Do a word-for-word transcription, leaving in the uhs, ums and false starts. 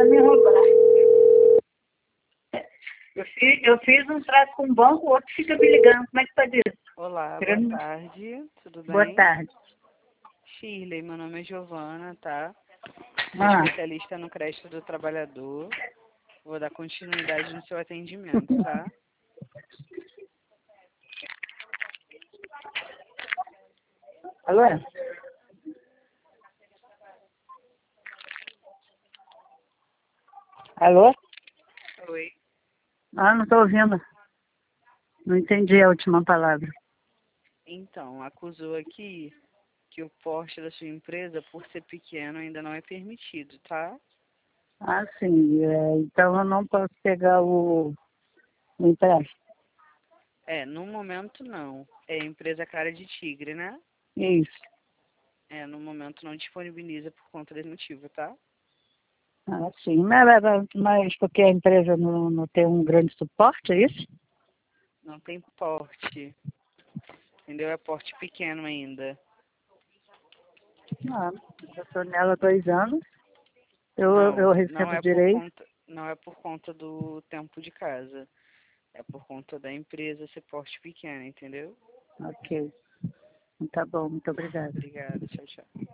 ela me roubar. Eu fiz, eu fiz um trato com o banco, o outro fica me ligando. Como é que pode isso? Olá, Querendo... boa tarde, tudo bem? Boa tarde. Shirley, meu nome é Giovana, tá? Sou Ah. especialista no crédito do trabalhador. Vou dar continuidade no seu atendimento, tá? Alô? Alô? Oi. Ah, não estou ouvindo. Não entendi a última palavra. Então, acusou aqui que o porte da sua empresa, por ser pequeno, ainda não é permitido, tá? Ah, sim. É, então eu não posso pegar o, o empréstimo. É, no momento não. É empresa cara de tigre, né? Isso. É, no momento não disponibiliza por conta desse motivo, tá? Ah, sim. Mas, mas porque a empresa não, não tem um grande suporte, é isso? Não tem porte. Entendeu? É porte pequeno ainda. Não, eu estou nela há dois anos. Eu, Não, eu não recebo é por direito. conta, não é por conta do tempo de casa. É por conta da empresa ser porte pequeno, entendeu? Ok. Tá bom, muito obrigada. Obrigada, tchau, tchau.